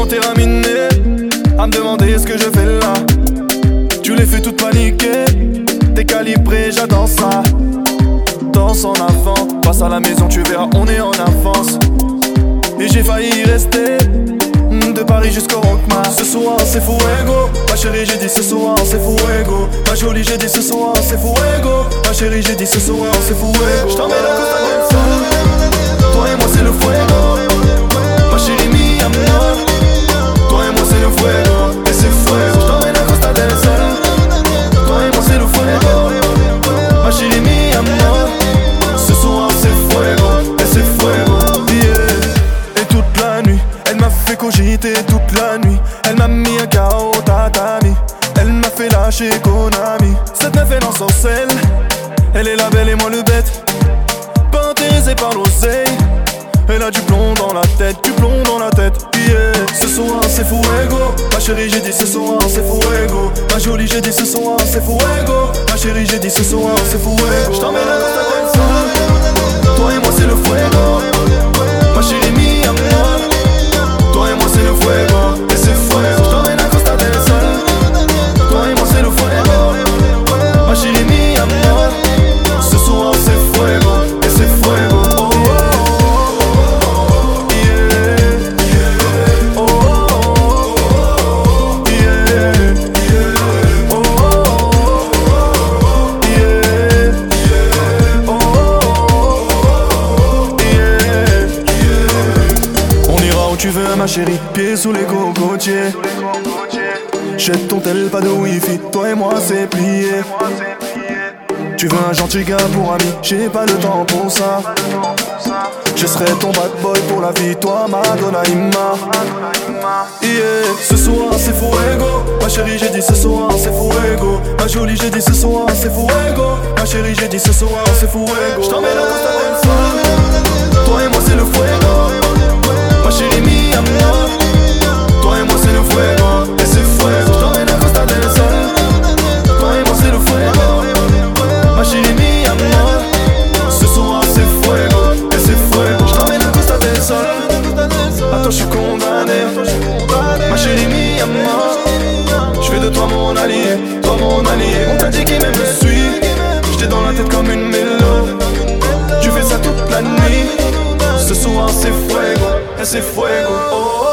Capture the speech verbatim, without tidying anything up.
mon terrain miné, à me demander ce que je fais là. Tu les fais toutes paniquer, t'es calibré, j'adore ça. Danse en avant, passe à la maison, tu verras, on est en avance. Et j'ai failli y rester, de Paris jusqu'au Rockmar. Ce soir c'est fuego, ma chérie j'ai dit ce soir c'est fuego. Ma jolie j'ai dit ce soir c'est fuego. Ma chérie j'ai dit ce soir c'est fuego. J't'emmène à Costa del Sol, toi et moi c'est le fuego. Ma chérie mi amor, toi et moi c'est le fuego. Et c'est fuego. J't'emmène à Costa del Sol, toi et moi c'est le fuego. Ma chérie mi amor, ce soir c'est fuego. Et c'est fuego, yeah. Et toute la nuit elle m'a fait cogiter toute la nuit. Elle m'a mis un K O tatami. Elle m'a fait lâcher Konami. Cette meuf elle ensorcelle, elle est la belle et moi le bête. Pas intéressée par l'oseille, elle a du plomb dans la tête, du plomb dans la tête, yeah. Ce soir c'est fuego, ma chérie j'ai dit ce soir c'est fuego. Ma jolie j'ai dit ce soir c'est fuego. Ma chérie j'ai dit ce soir c'est fuego. J't'emmène à Costa del Sol, toi et moi c'est le fuego. Ma chérie mi amor, toi et moi c'est le fuego. Et c'est fuego. J't'emmène à Costa del Sol, toi et moi c'est le fuego. Ma chérie mi amor, ce soir c'est fuego. Et c'est fuego. Oh, oh, oh, yeah, yeah. Oh, oh, oh, yeah, yeah. Oh, oh, yeah, yeah. Oh, oh, yeah, yeah. On ira où tu veux ma chérie, pieds sous les cocotiers. Jette ton tel, pas de wifi, toi et moi c'est plié. Tu veux un gentil gars pour ami, j'ai pas le temps pour ça. Je serai ton bad boy pour la vie, toi Madonna Ima. Yeah, ce soir c'est fuego. Ma chérie j'ai dit ce soir c'est fuego. Ma jolie j'ai dit ce soir c'est fuego. Ma chérie j'ai dit ce soir c'est fuego. J't'emmène à Costa del Sol, toi et moi c'est le fuego. Ma chérie mi amor, toi et moi c'est le fuego. Et c'est fuego. J't'emmène à Costa del Sol, toi et moi c'est le fuego. Ma chérie mi amor, ce soir c'est fuego. Et c'est fuego. J't'emmène à Costa del Sol, attends j'suis condamné. Ma chérie mi amor, j'fais de toi mon allié, toi mon allié. On t'a dit qu'il me suit, j'étais dans la tête comme une mélode. Tu fais ça toute la nuit, ce soir c'est fuego. Et c'est fuego, oh.